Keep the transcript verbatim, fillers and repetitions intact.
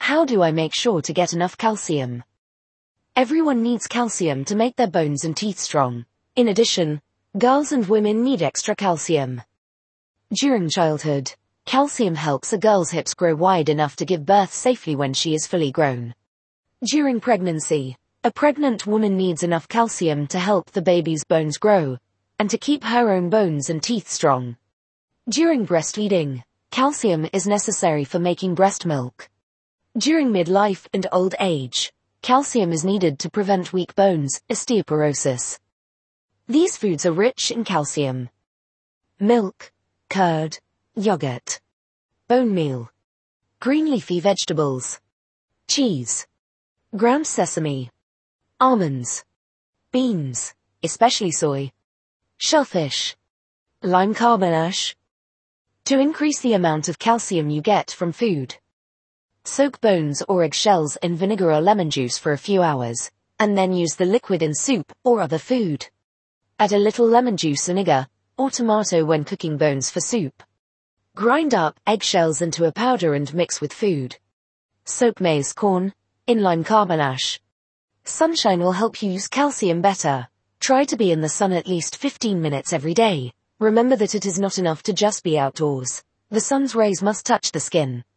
How do I make sure to get enough calcium? Everyone needs calcium to make their bones and teeth strong. In addition, girls and women need extra calcium. During childhood, calcium helps a girl's hips grow wide enough to give birth safely when she is fully grown. During pregnancy, a pregnant woman needs enough calcium to help the baby's bones grow, and to keep her own bones and teeth strong. During breastfeeding, calcium is necessary for making breast milk. During midlife and old age, calcium is needed to prevent weak bones, osteoporosis. These foods are rich in calcium. Milk, curd, yogurt, bone meal, green leafy vegetables, cheese, ground sesame, almonds, beans, especially soy, shellfish, lime carbonate. To increase the amount of calcium you get from food, soak bones or eggshells in vinegar or lemon juice for a few hours, and then use the liquid in soup or other food. Add a little lemon juice, vinegar, or tomato when cooking bones for soup. Grind up eggshells into a powder and mix with food. Soak maize corn in lime carbonate. Sunshine will help you use calcium better. Try to be in the sun at least fifteen minutes every day. Remember that it is not enough to just be outdoors. The sun's rays must touch the skin.